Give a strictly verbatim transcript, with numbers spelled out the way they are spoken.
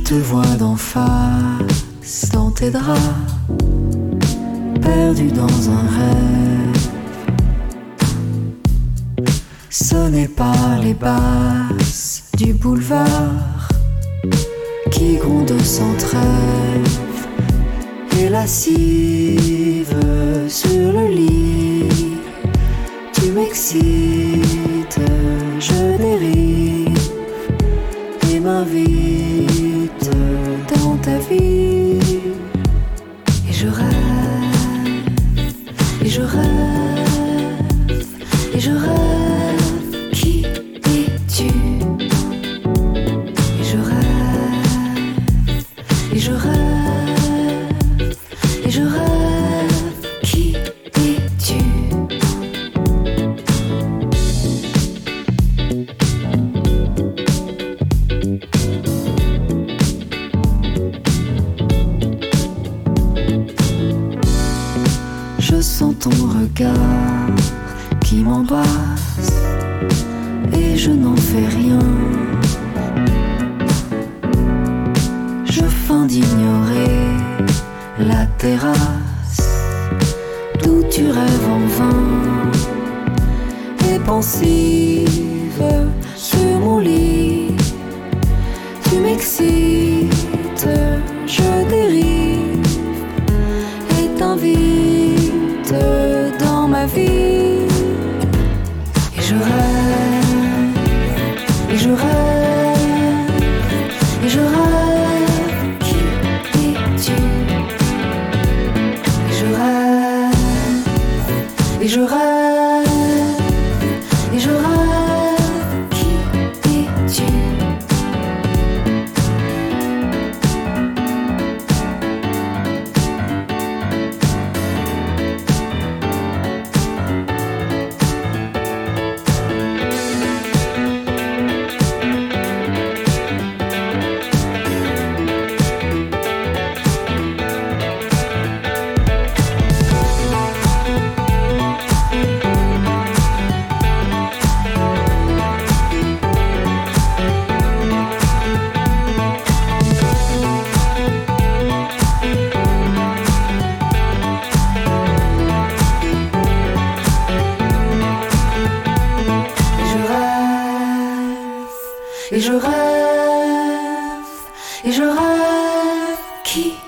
te vois d'en face, dans tes draps, perdu dans un rêve. Ce n'est pas les basses du boulevard qui grondent sans trêve et lascive sur le lit. Tu m'excites, je dérive et m'invite dans ta vie. Et je rêve, et je rêve, et je rêve. Qui es-tu? Et je rêve, et je rêve, et je rêve. Qui es-tu? Je sens ton regard qui m'embrasse et je n'en fais rien. Je feins d'ignorer la terrasse d'où tu rêves en vain. Et pensive sur mon lit, tu m'excites, je dérive et t'invite dans ma vie. Et je rêve, et je rêve, et je rêve. Qui es-tu? Et je rêve, et je rêve, et je rêve. Qui es-tu? Et je rêve, et je rêve. Qui